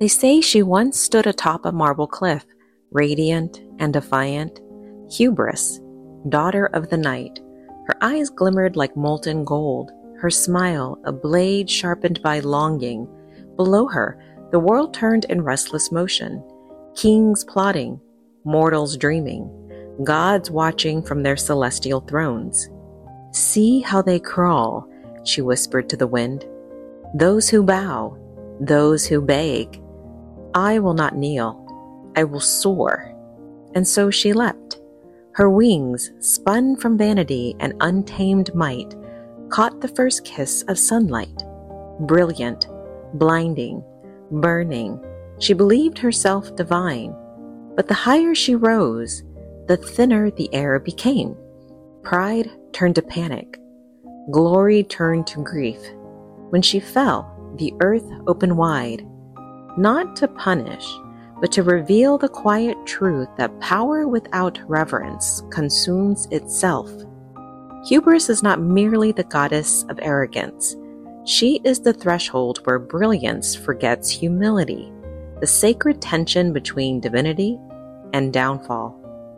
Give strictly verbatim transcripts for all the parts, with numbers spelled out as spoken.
They say she once stood atop a marble cliff, radiant and defiant. Hubris, daughter of the night, her eyes glimmered like molten gold, her smile a blade sharpened by longing. Below her, the world turned in restless motion, kings plotting, mortals dreaming, gods watching from their celestial thrones. "See how they crawl," she whispered to the wind. "Those who bow, those who beg. I will not kneel, I will soar." And so she leapt. Her wings, spun from vanity and untamed might, caught the first kiss of sunlight. Brilliant, blinding, burning, she believed herself divine. But the higher she rose, the thinner the air became. Pride turned to panic. Glory turned to grief. When she fell, the earth opened wide, not to punish, but to reveal the quiet truth that power without reverence consumes itself. Hubris is not merely the goddess of arrogance. She is the threshold where brilliance forgets humility, the sacred tension between divinity and downfall.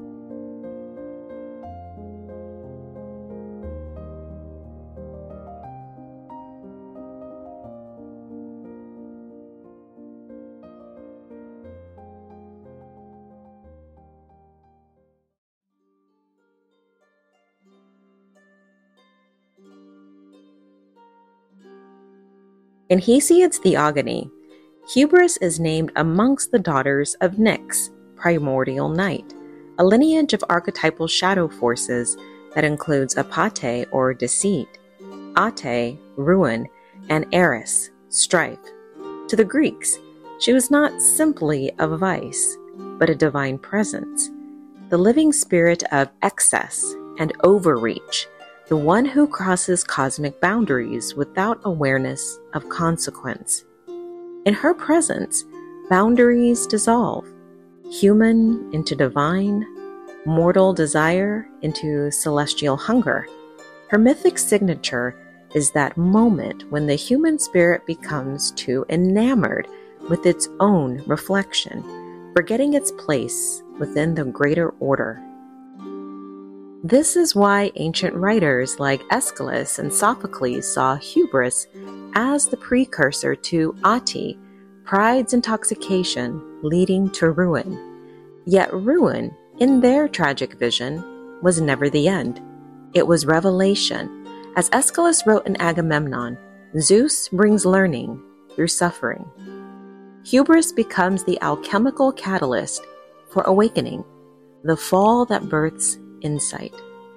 In Hesiod's Theogony, Hubris is named amongst the daughters of Nyx, primordial night, a lineage of archetypal shadow forces that includes Apate or deceit, Ate, ruin, and Eris, strife. To the Greeks, she was not simply a vice, but a divine presence, the living spirit of excess and overreach, the one who crosses cosmic boundaries without awareness of consequence. In her presence, boundaries dissolve, human into divine, mortal desire into celestial hunger. Her mythic signature is that moment when the human spirit becomes too enamored with its own reflection, forgetting its place within the greater order. This is why ancient writers like Aeschylus and Sophocles saw hubris as the precursor to Ate, pride's intoxication leading to ruin. Yet ruin, in their tragic vision, was never the end. It was revelation. As Aeschylus wrote in Agamemnon, Zeus brings learning through suffering. Hubris becomes the alchemical catalyst for awakening, the fall that births insight.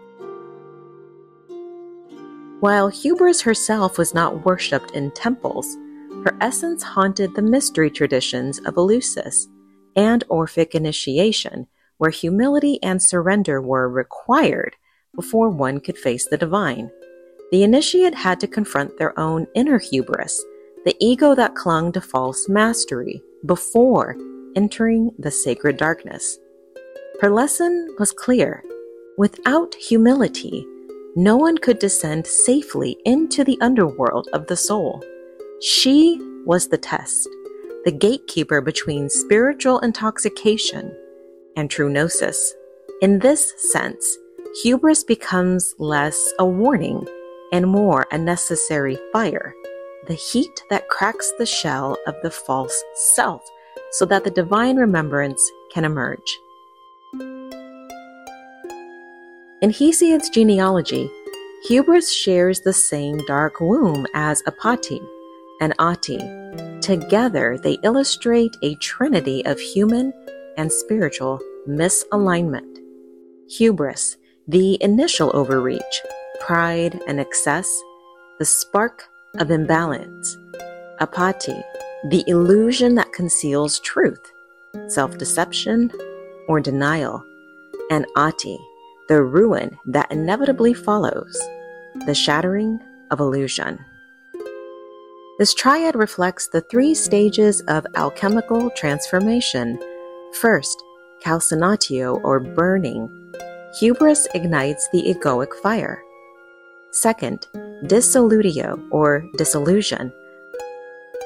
While Hubris herself was not worshipped in temples, her essence haunted the mystery traditions of Eleusis and Orphic initiation, where humility and surrender were required before one could face the divine. The initiate had to confront their own inner hubris, the ego that clung to false mastery, before entering the sacred darkness. Her lesson was clear. Without humility, no one could descend safely into the underworld of the soul. She was the test, the gatekeeper between spiritual intoxication and true gnosis. In this sense, hubris becomes less a warning and more a necessary fire, the heat that cracks the shell of the false self so that the divine remembrance can emerge. In Hesiod's genealogy, hubris shares the same dark womb as Apate and Ate. Together, they illustrate a trinity of human and spiritual misalignment. Hubris, the initial overreach, pride and excess, the spark of imbalance. Apate, the illusion that conceals truth, self-deception, or denial. And Ate, the ruin that inevitably follows, the shattering of illusion. This triad reflects the three stages of alchemical transformation. First, calcinatio or burning. Hubris ignites the egoic fire. Second, dissolutio or dissolution.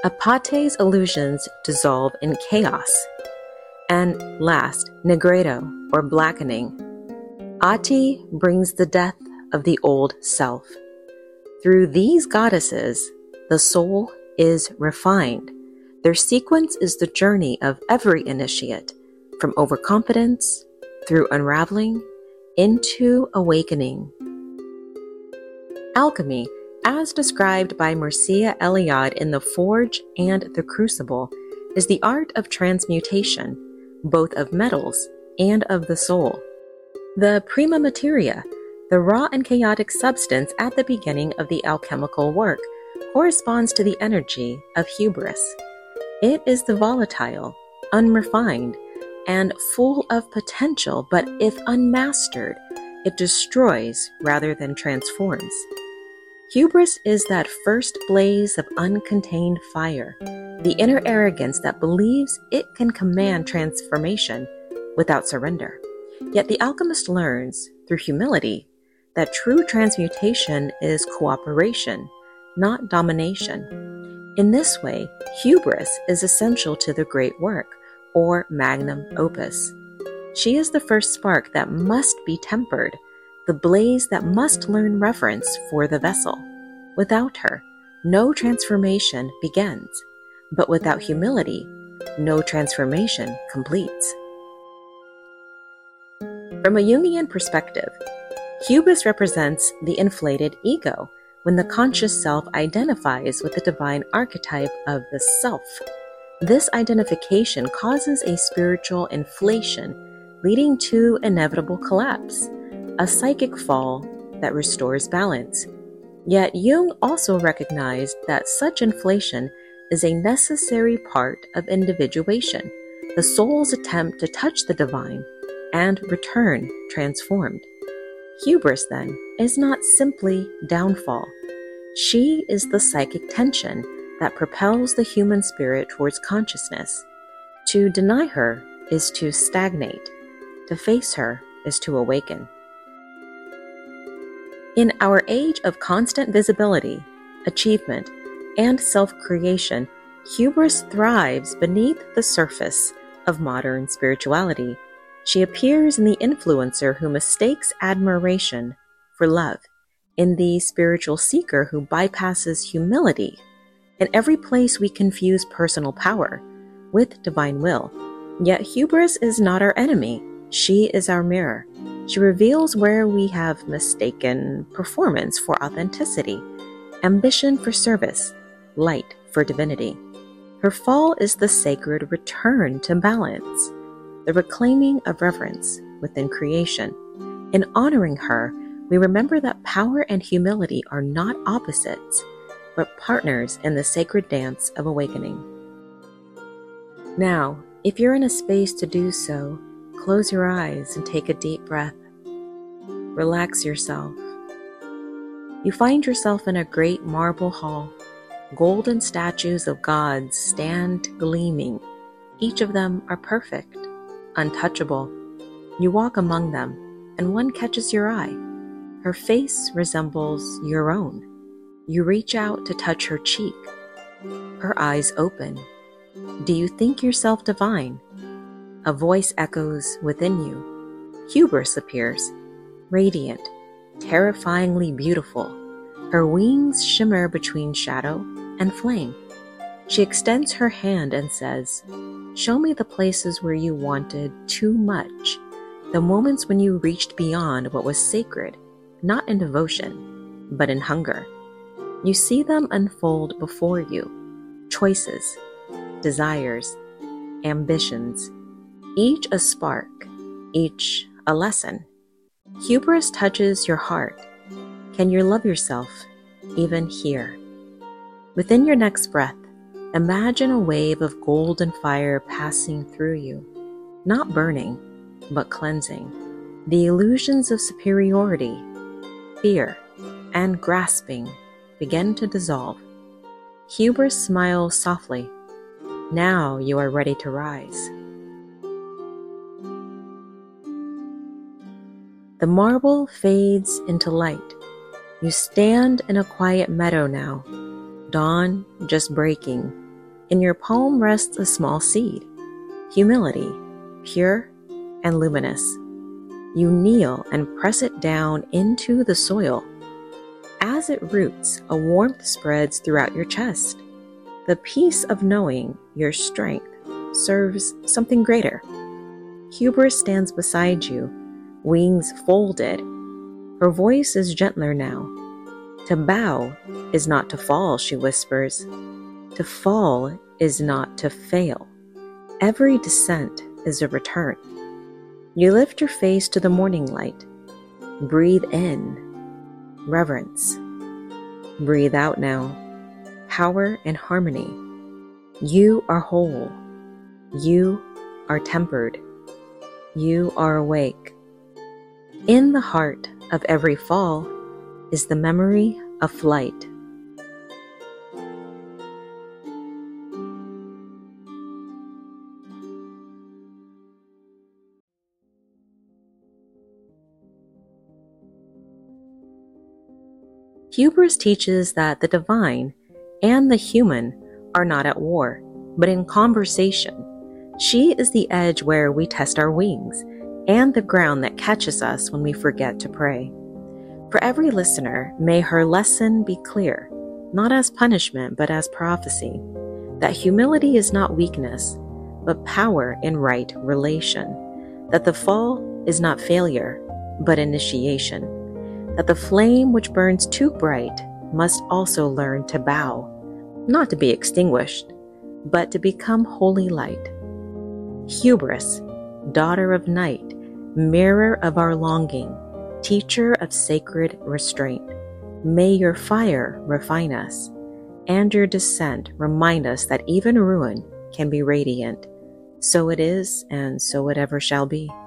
Apate's illusions dissolve in chaos. And last, Negredo, or blackening. Ati brings the death of the old self. Through these goddesses, the soul is refined. Their sequence is the journey of every initiate, from overconfidence, through unraveling, into awakening. Alchemy, as described by Mircea Eliade in The Forge and The Crucible, is the art of transmutation, both of metals and of the soul. The prima materia, the raw and chaotic substance at the beginning of the alchemical work, corresponds to the energy of hubris. It is the volatile, unrefined, and full of potential, but if unmastered, it destroys rather than transforms. Hubris is that first blaze of uncontained fire, the inner arrogance that believes it can command transformation without surrender. Yet the alchemist learns, through humility, that true transmutation is cooperation, not domination. In this way, hubris is essential to the great work, or magnum opus. She is the first spark that must be tempered, the blaze that must learn reverence for the vessel. Without her, no transformation begins, but without humility, no transformation completes. From a Jungian perspective, hubris represents the inflated ego, when the conscious self identifies with the divine archetype of the self. This identification causes a spiritual inflation, leading to inevitable collapse, a psychic fall that restores balance. Yet Jung also recognized that such inflation is a necessary part of individuation, the soul's attempt to touch the divine and return transformed. Hubris, then, is not simply downfall. She is the psychic tension that propels the human spirit towards consciousness. To deny her is to stagnate. To face her is to awaken. In our age of constant visibility, achievement, and self-creation, hubris thrives beneath the surface of modern spirituality. She appears in the influencer who mistakes admiration for love, in the spiritual seeker who bypasses humility. In every place we confuse personal power with divine will. Yet hubris is not our enemy. She is our mirror. She reveals where we have mistaken performance for authenticity, ambition for service, light for divinity. Her fall is the sacred return to balance, the reclaiming of reverence within creation. In honoring her, we remember that power and humility are not opposites, but partners in the sacred dance of awakening. Now, if you're in a space to do so, close your eyes and take a deep breath. Relax yourself. You find yourself in a great marble hall. Golden statues of gods stand gleaming. Each of them are perfect, untouchable. You walk among them, and one catches your eye. Her face resembles your own. You reach out to touch her cheek. Her eyes open. Do you think yourself divine? A voice echoes within you. Hubris appears, radiant, terrifyingly beautiful. Her wings shimmer between shadow and flame. She extends her hand and says, "Show me the places where you wanted too much, the moments when you reached beyond what was sacred, not in devotion, but in hunger." You see them unfold before you, choices, desires, ambitions, each a spark, each a lesson. Hubris touches your heart. Can you love yourself even here? Within your next breath, imagine a wave of golden fire passing through you, not burning, but cleansing. The illusions of superiority, fear, and grasping begin to dissolve. Hubris smiles softly. Now you are ready to rise. The marble fades into light. You stand in a quiet meadow now, dawn just breaking. In your palm rests a small seed, humility, pure and luminous. You kneel and press it down into the soil. As it roots, a warmth spreads throughout your chest. The peace of knowing your strength serves something greater. Hubris stands beside you, wings folded. Her voice is gentler now. To bow is not to fall, she whispers. To fall is not to fail. Every descent is a return. You lift your face to the morning light. Breathe in, reverence. Breathe out now, power and harmony. You are whole. You are tempered. You are awake. In the heart of every fall is the memory of flight. Hubris teaches that the divine and the human are not at war, but in conversation. She is the edge where we test our wings, and the ground that catches us when we forget to pray. For every listener, may her lesson be clear, not as punishment, but as prophecy, that humility is not weakness, but power in right relation, that the fall is not failure, but initiation, that the flame which burns too bright must also learn to bow, not to be extinguished, but to become holy light. Hubris, daughter of night, mirror of our longing, teacher of sacred restraint, may your fire refine us, and your descent remind us that even ruin can be radiant. So it is, and so it ever shall be.